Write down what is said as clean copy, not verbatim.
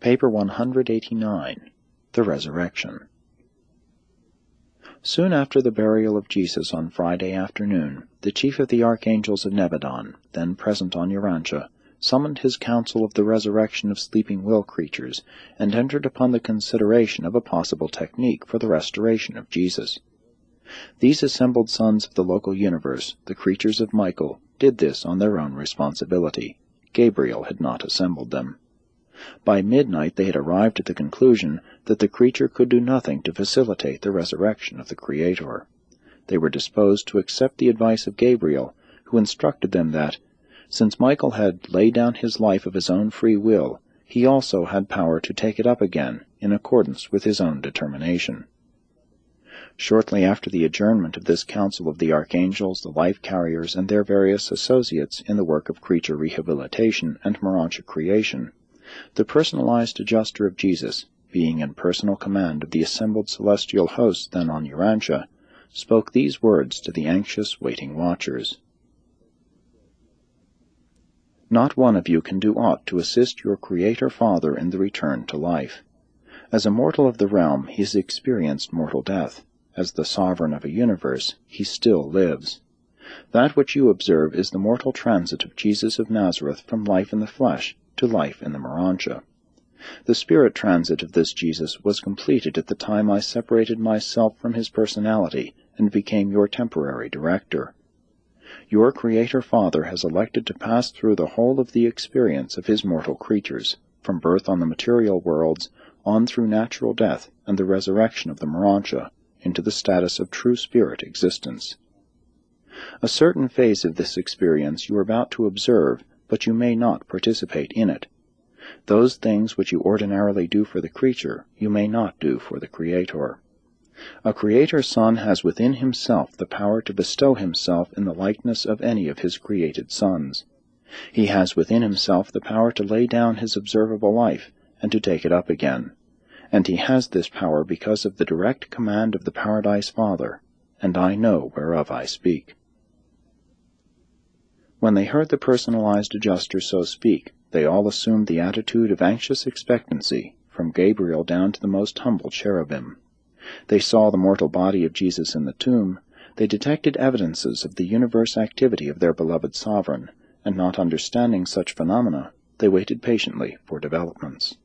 Paper 189, The Resurrection. Soon after the burial of Jesus on Friday afternoon, the chief of the archangels of Nebadon, then present on Urantia, summoned his council of the resurrection of sleeping will creatures, and entered upon the consideration of a possible technique for the restoration of Jesus. These assembled sons of the local universe, the creatures of Michael, did this on their own responsibility. Gabriel had not assembled them. By midnight they had arrived at the conclusion that the creature could do nothing to facilitate the resurrection of the Creator. They were disposed to accept the advice of Gabriel, who instructed them that, since Michael had laid down his life of his own free will, he also had power to take it up again in accordance with his own determination. Shortly after the adjournment of this council of the archangels, the life-carriers, and their various associates in the work of creature rehabilitation and Morontia creation, the personalized adjuster of Jesus, being in personal command of the assembled celestial hosts then on Urantia, spoke these words to the anxious, waiting watchers. Not one of you can do aught to assist your Creator Father in the return to life. As a mortal of the realm, he has experienced mortal death. As the sovereign of a universe, he still lives. That which you observe is the mortal transit of Jesus of Nazareth from life in the flesh to life in the Morontia. The spirit transit of this Jesus was completed at the time I separated myself from his personality and became your temporary director. Your Creator Father has elected to pass through the whole of the experience of his mortal creatures, from birth on the material worlds, on through natural death and the resurrection of the Morontia, into the status of true spirit existence. A certain phase of this experience you are about to observe, but you may not participate in it. Those things which you ordinarily do for the creature, you may not do for the Creator. A Creator Son has within himself the power to bestow himself in the likeness of any of his created sons. He has within himself the power to lay down his observable life, and to take it up again. And he has this power because of the direct command of the Paradise Father, and I know whereof I speak. When they heard the personalized adjuster so speak, they all assumed the attitude of anxious expectancy, from Gabriel down to the most humble cherubim. They saw the mortal body of Jesus in the tomb, they detected evidences of the universe activity of their beloved sovereign, and not understanding such phenomena, they waited patiently for developments.